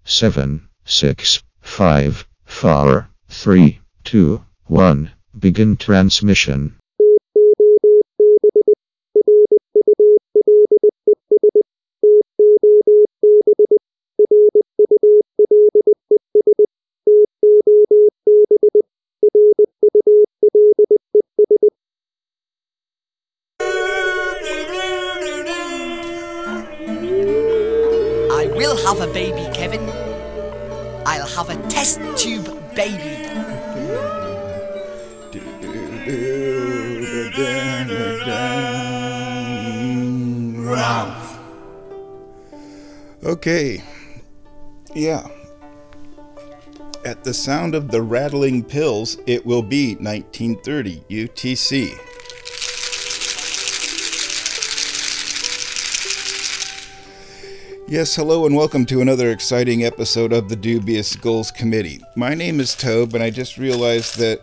7, 6, 5, 4, 3, 2, 1. Begin transmission. I will have a baby, Kevin. I'll have a test tube baby. Okay. Yeah. At the sound of the rattling pills, it will be 1930 UTC. Yes, hello and welcome to another exciting episode of the Dubious Goals Committee. My name is Tobe, and I just realized that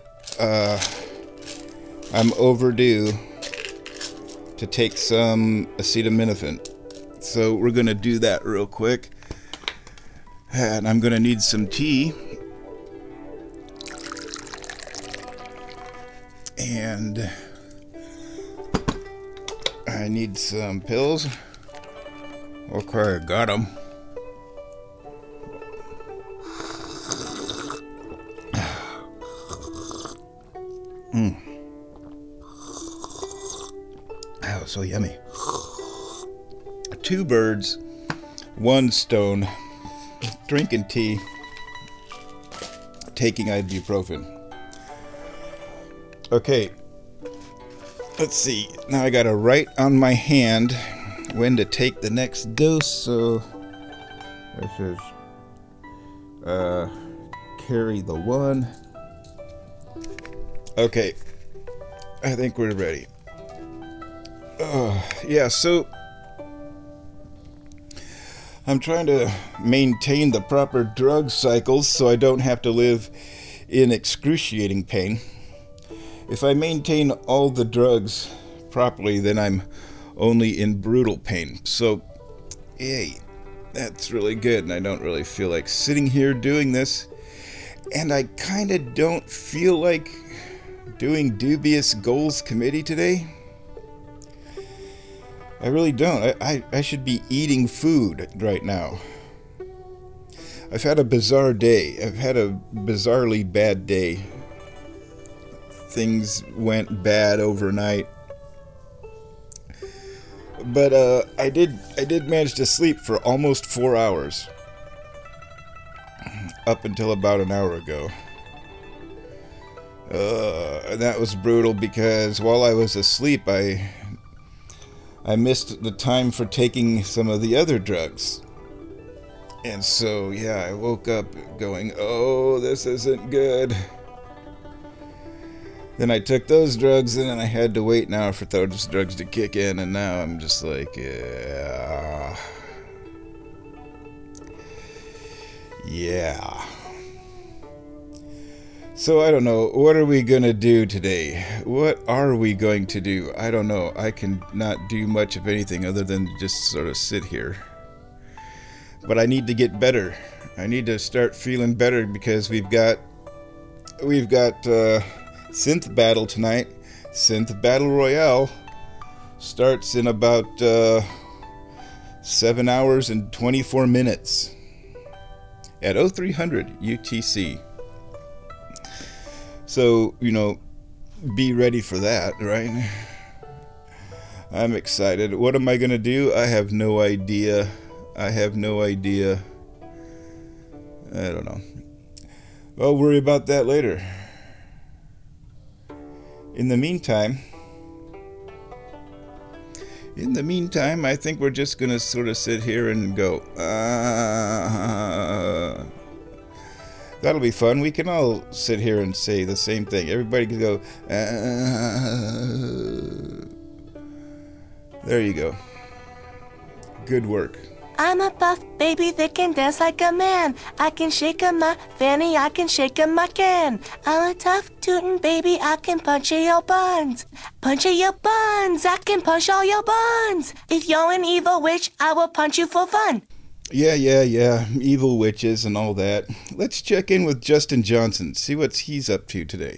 I'm overdue to take some acetaminophen. So we're going to do that real quick. And I'm going to need some tea. And I need some pills. Okay, got them. Oh, so yummy. 2 birds, 1 stone. Drinking tea. Taking ibuprofen. Okay. Let's see. Now I gotta write on my hand when to take the next dose, so this is carry the 1. Okay, I think we're ready. Yeah, so I'm trying to maintain the proper drug cycles so I don't have to live in excruciating pain. If I maintain all the drugs properly, then I'm only in brutal pain. So, yay, that's really good, and I don't really feel like sitting here doing this. And I kind of don't feel like doing Dubious Goals Committee today. I really don't. I should be eating food right now. I've had a bizarre day. I've had a bizarrely bad day. Things went bad overnight. But I did manage to sleep for almost 4 hours. Up until about an hour ago. And that was brutal because while I was asleep, I missed the time for taking some of the other drugs. And so, yeah, I woke up going, oh, this isn't good. Then I took those drugs, and then I had to wait now for those drugs to kick in, and now I'm just like, yeah. So I don't know, what are we gonna do today? What are we going to do? I don't know. I can not do much of anything other than just sort of sit here. But I need to get better. I need to start feeling better because we've got Synth Battle tonight. Synth Battle Royale starts in about 7 hours and 24 minutes at 0300 UTC. So, be ready for that, right? I'm excited. What am I going to do? I have no idea. I don't know. I'll worry about that later. In the meantime, I think we're just going to sort of sit here and go, that'll be fun. We can all sit here and say the same thing. Everybody can go, There you go. Good work. I'm a buff baby that can dance like a man. I can shake my fanny, I can shake my can. I'm a tough tootin' baby, I can punch your buns. Punch your buns, I can punch all your buns. If you're an evil witch, I will punch you for fun. Yeah. Evil witches and all that. Let's check in with Justin Johnson, see what he's up to today.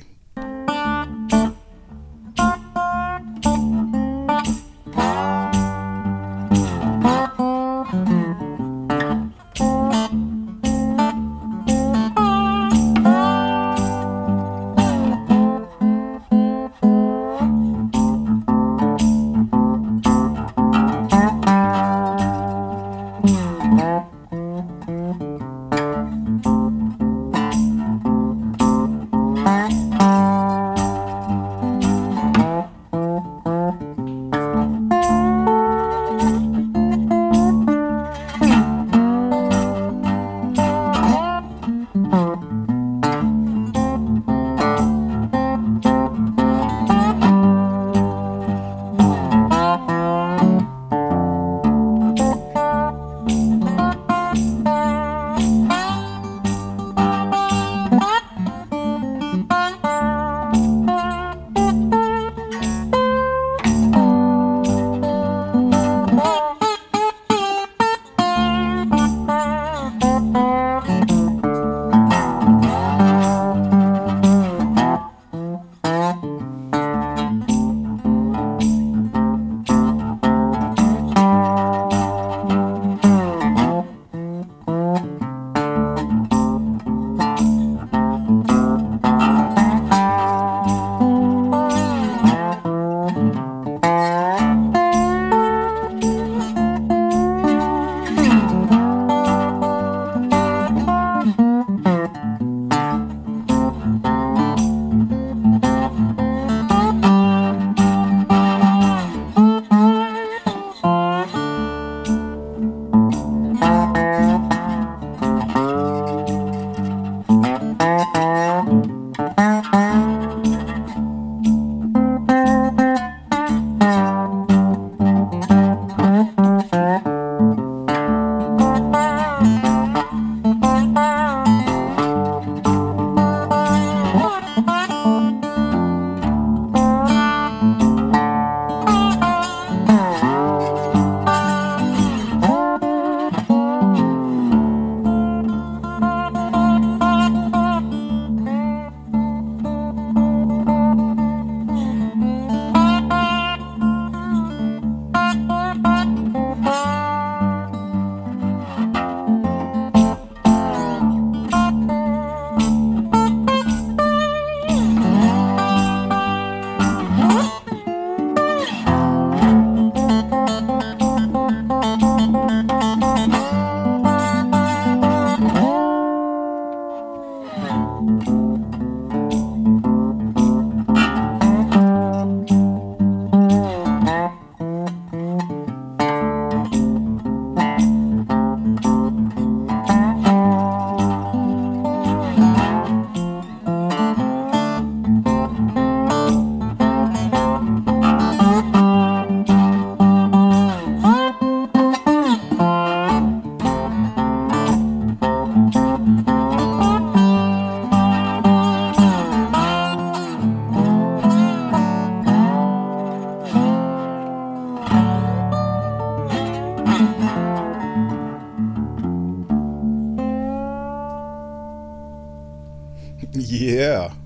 Yeah.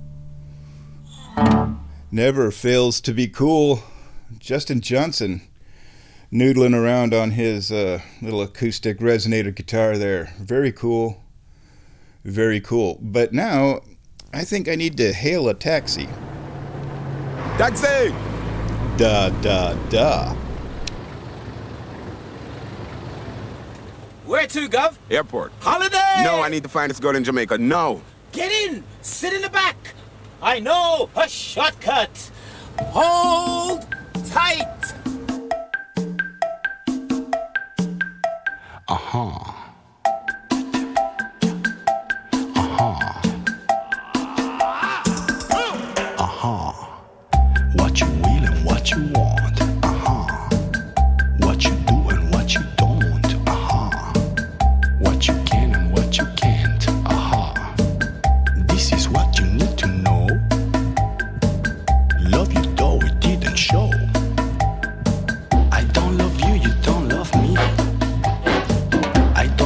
Never fails to be cool. Justin Johnson noodling around on his little acoustic resonator guitar there. Very cool. Very cool. But now, I think I need to hail a taxi. Taxi! Da. Where to, Gov? Airport. Holiday! No, I need to find this girl in Jamaica. No. Get in! Sit in the back! I know a shortcut! Hold tight! What you will and what you want. What you do and what you don't. What you can and what you can't. This is what you need to know. Love you though it didn't show. I don't love you, you don't love me. I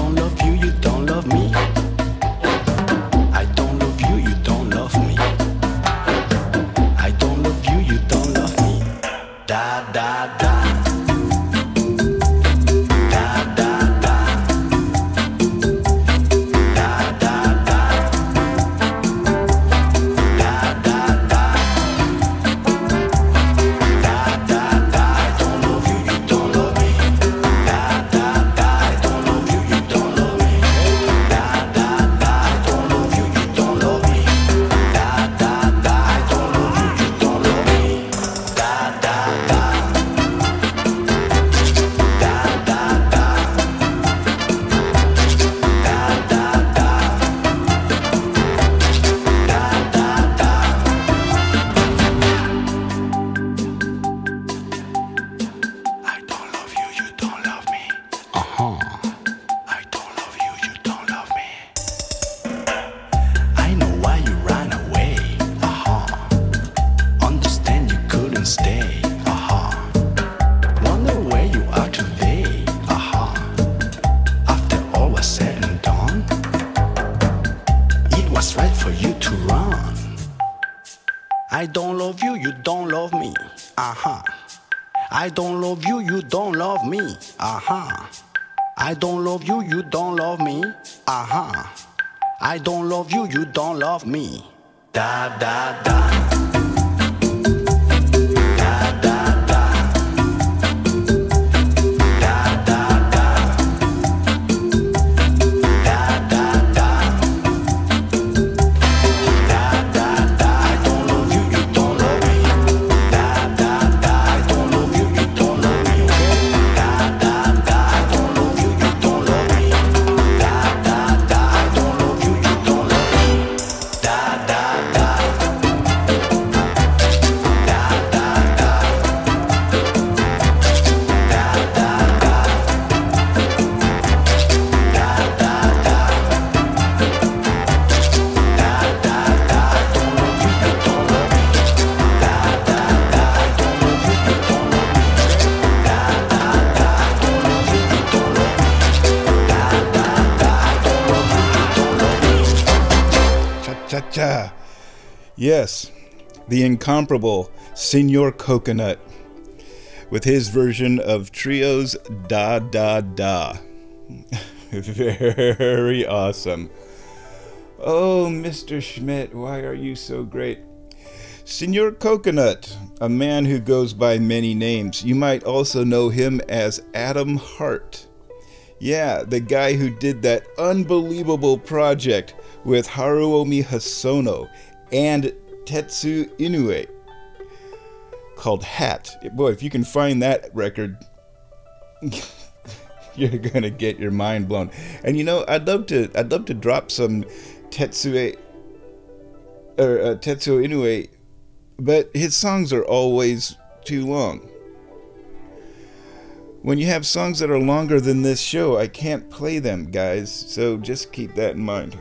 I don't love you, you don't love me. Uh-huh. I don't love you, you don't love me. Uh-huh. I don't love you, you don't love me. Uh-huh. I don't love you, you don't love me. Da da da. Cha-cha. Yes, the incomparable Senor Coconut with his version of Trio's Da Da Da. Very awesome. Oh, Mr. Schmidt, why are you so great? Senor Coconut, a man who goes by many names. You might also know him as Adam Hart. Yeah, the guy who did that unbelievable project with Haruomi Hosono and Tetsu Inoue called Hat. Boy, if you can find that record, you're gonna get your mind blown. And you know, I'd love to drop some Tetsuo Inoue, but his songs are always too long. When you have songs that are longer than this show, I can't play them, guys, so just keep that in mind.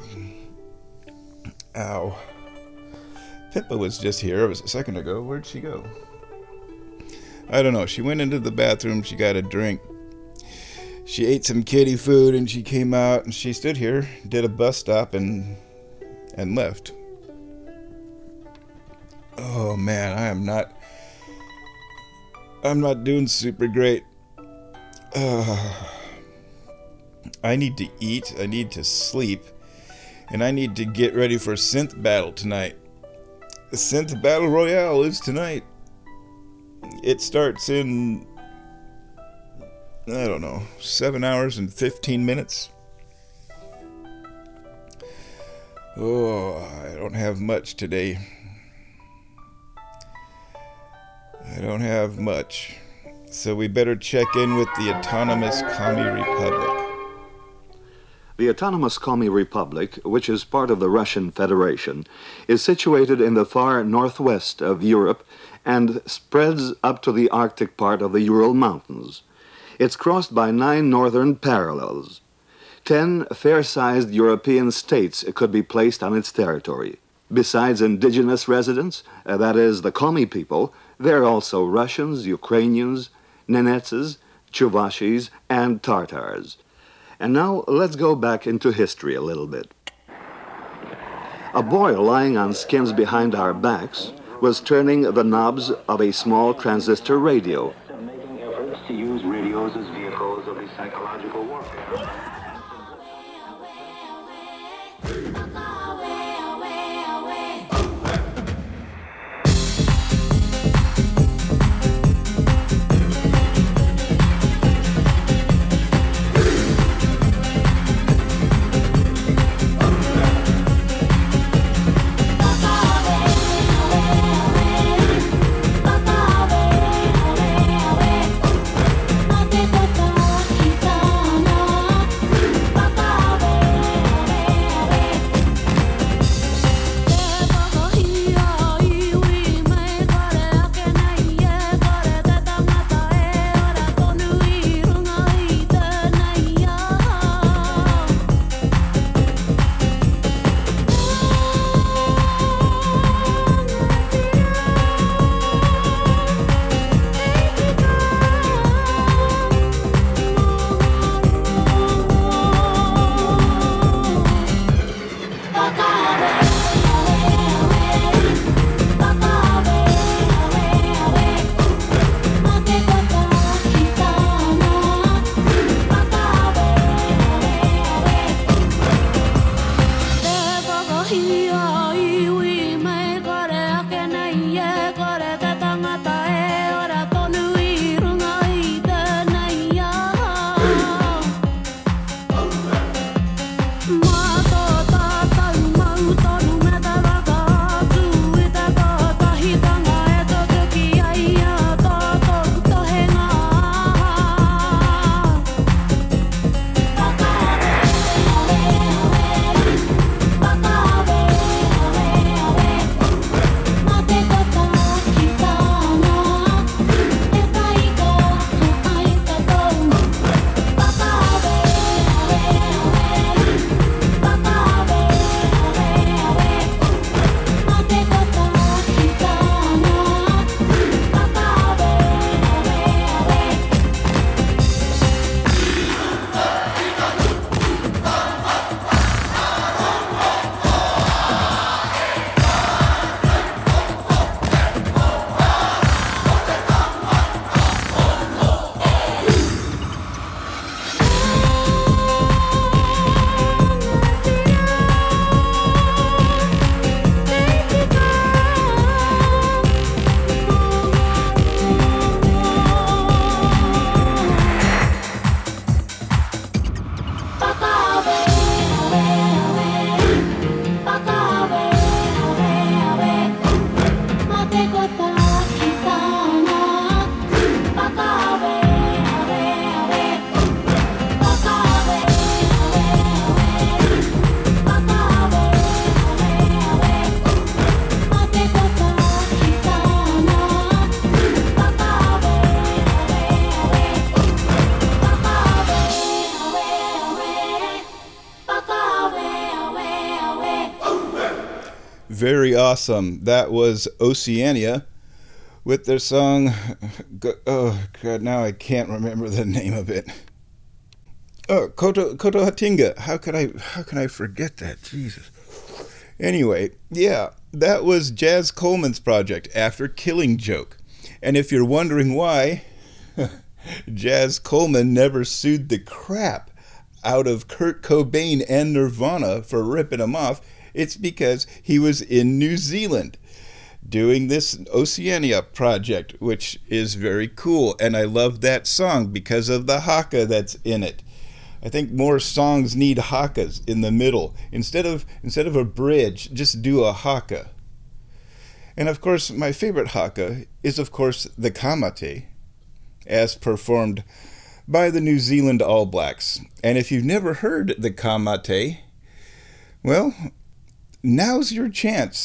Ow. Pippa was just here a second ago. Where'd she go? I don't know. She went into the bathroom, she got a drink. She ate some kitty food and she came out and she stood here, did a bus stop and left. Oh man, I'm not doing super great. I need to eat, I need to sleep, and I need to get ready for Synth Battle tonight. The Synth Battle Royale is tonight. It starts in, I don't know, 7 hours and 15 minutes. Oh, I don't have much today. I don't have much. So we better check in with the Autonomous Commie Republic. The Autonomous Commie Republic, which is part of the Russian Federation, is situated in the far northwest of Europe and spreads up to the Arctic part of the Ural Mountains. It's crossed by 9 northern parallels. 10 fair-sized European states could be placed on its territory. Besides indigenous residents, that is, the Commie people, there are also Russians, Ukrainians, Nenetses, Chuvashis, and Tartars. And now let's go back into history a little bit. A boy lying on skins behind our backs was turning the knobs of a small transistor radio. Making efforts to use radios as vehicles of the psychological warfare. very awesome. That was Oceania with their song, oh God, now I can't remember the name of it. Oh, Koto Hatinga. How can I forget that? Jesus. Anyway, yeah, that was Jazz Coleman's project after Killing Joke. And if you're wondering why, Jazz Coleman never sued the crap out of Kurt Cobain and Nirvana for ripping him off, it's because he was in New Zealand doing this Oceania project, which is very cool. And I love that song because of the haka that's in it. I think more songs need hakas in the middle. Instead of a bridge, just do a haka. And of course, my favorite haka is, of course, the Kamate, as performed by the New Zealand All Blacks. And if you've never heard the Kamate, well, now's your chance.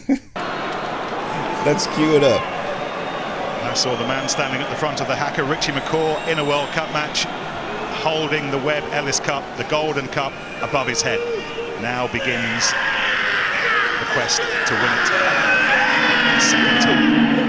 Let's cue it up. I saw the man standing at the front of the haka, Richie McCaw, in a World Cup match, holding the Webb Ellis Cup, the Golden Cup, above his head. Now begins the quest to win it. Second time.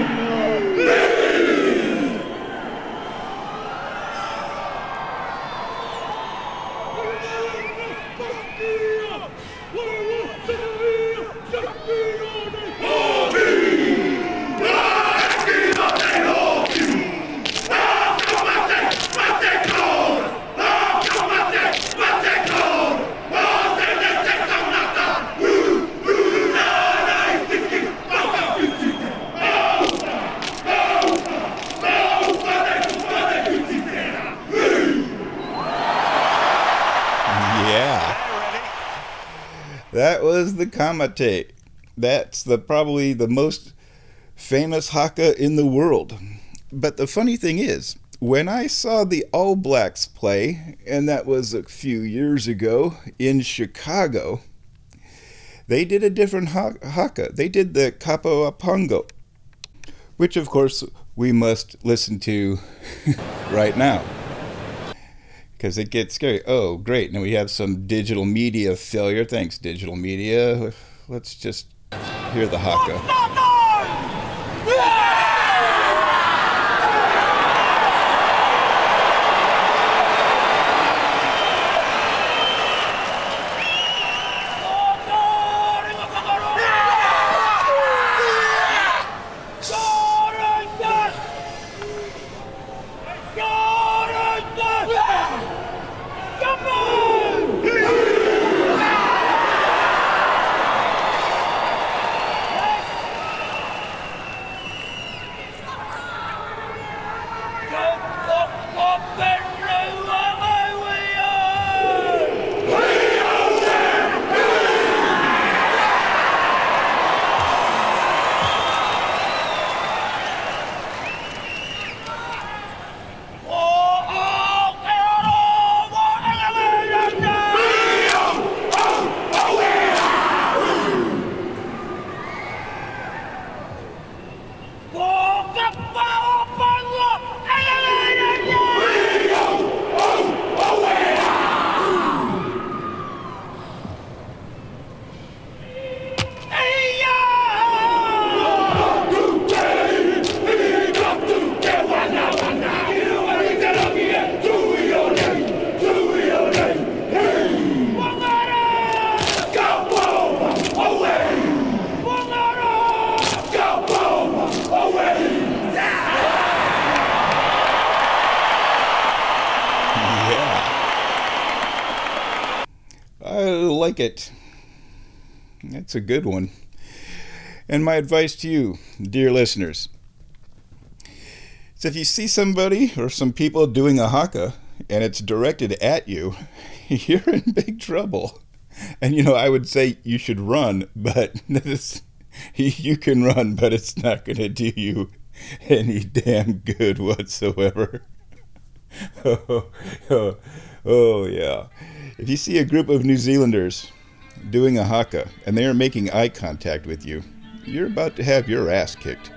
That was the Kamate. That's probably the most famous haka in the world. But the funny thing is, when I saw the All Blacks play, and that was a few years ago in Chicago, they did a different haka. They did the Kapo Apongo, which of course we must listen to right now, because it gets scary. Oh, great. Now we have some digital media failure. Thanks, digital media. Let's just hear the haka. It. That's a good one. And my advice to you, dear listeners, is if you see somebody or some people doing a haka and it's directed at you, you're in big trouble. And I would say you should run, but you can run, but it's not going to do you any damn good whatsoever. Oh yeah. If you see a group of New Zealanders doing a haka and they are making eye contact with you, you're about to have your ass kicked.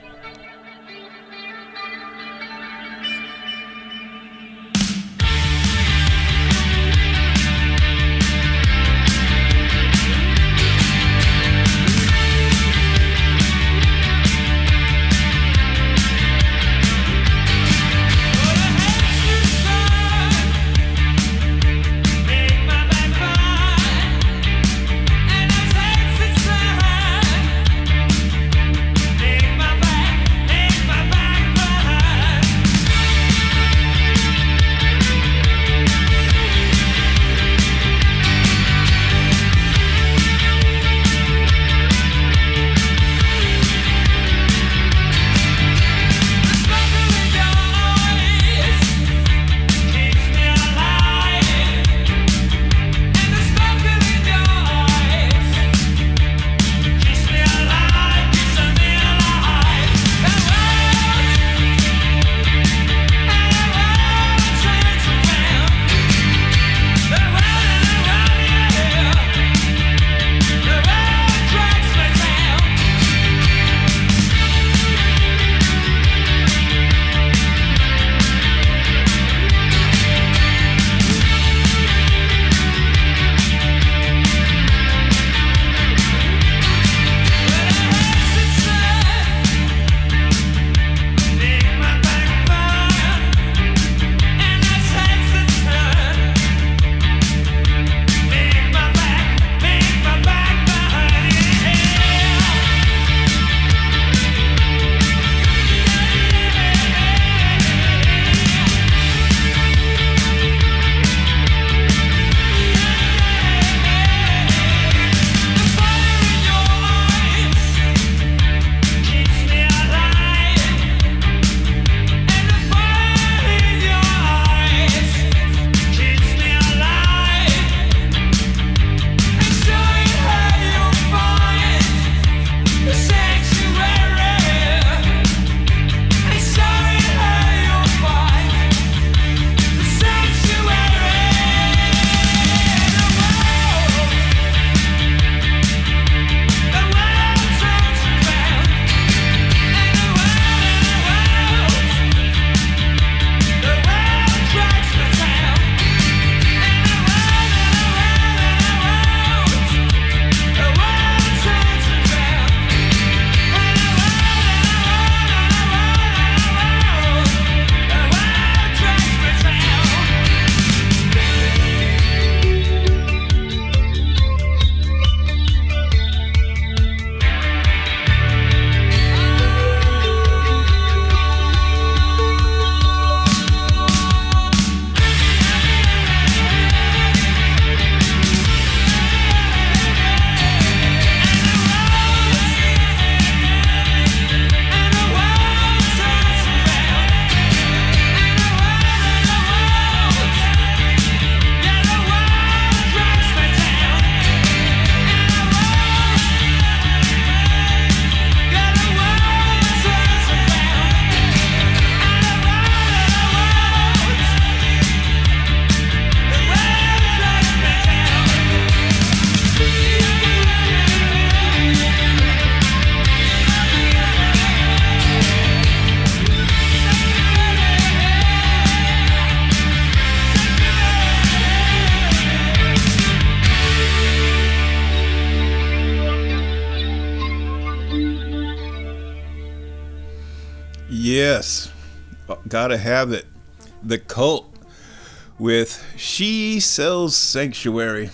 Gotta have it. The Cult with She Sells Sanctuary.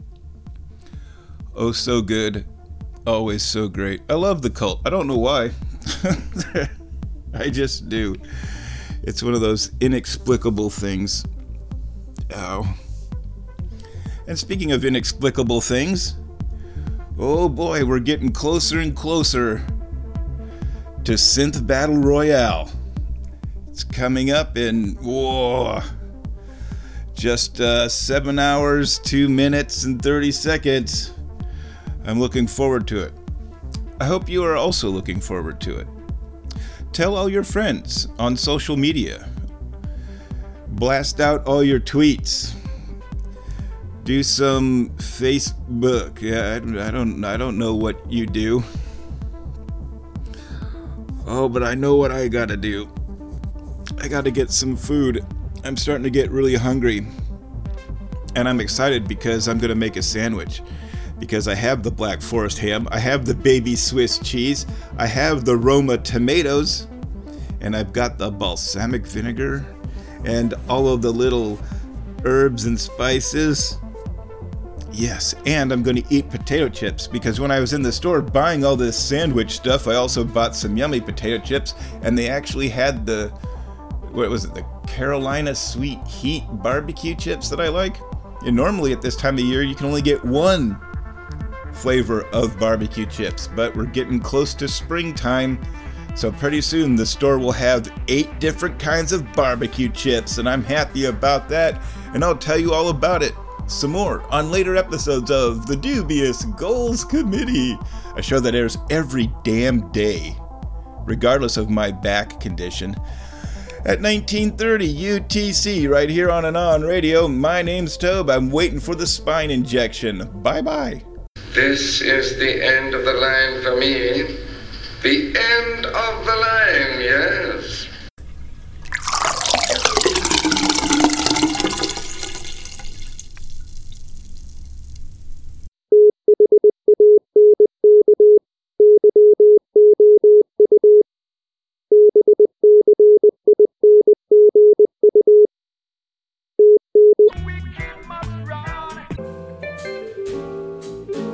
Oh, so good. Always so great. I love The Cult. I don't know why. I just do. It's one of those inexplicable things. Oh. And speaking of inexplicable things, oh boy, we're getting closer and closer to Synth Battle Royale. It's coming up in, just 7 hours, 2 minutes, and 30 seconds. I'm looking forward to it. I hope you are also looking forward to it. Tell all your friends on social media. Blast out all your tweets. Do some Facebook. Yeah, I don't know what you do. Oh, but I know what I gotta do. I gotta get some food. I'm starting to get really hungry. And I'm excited because I'm gonna make a sandwich. Because I have the Black Forest ham, I have the baby Swiss cheese, I have the Roma tomatoes, and I've got the balsamic vinegar, and all of the little herbs and spices. Yes, and I'm going to eat potato chips, because when I was in the store buying all this sandwich stuff, I also bought some yummy potato chips, and they actually had the, what was it, the Carolina Sweet Heat barbecue chips that I like. And normally at this time of year, you can only get one flavor of barbecue chips, but we're getting close to springtime, so pretty soon the store will have 8 different kinds of barbecue chips, and I'm happy about that, and I'll tell you all about it some more on later episodes of The Dubious Goals Committee, a show that airs every damn day, regardless of my back condition, at 1930 UTC, right here on and on radio. My name's Tobe. I'm waiting for the spine injection. Bye-bye. This is the end of the line for me. The end of the line, yes.